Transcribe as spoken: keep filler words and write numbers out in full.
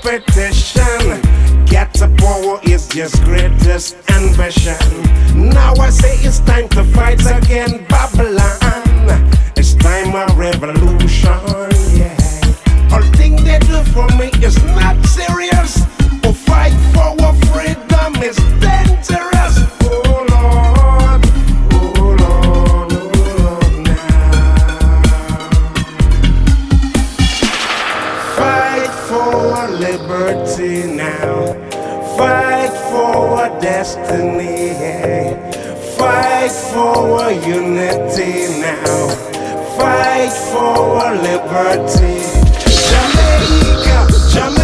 competition. Get the power is just greatest ambition. Now I say it's time to fight again, Babylon. It's time of revolution, yeah. All thing they do for me is not serious. To fight for our freedom is dangerous. Oh Lord, oh Lord, oh Lord now. Fight for our liberty now. Fight for our destiny. Fight for our unity now. Fight for our liberty. Jamaica, Jamaica.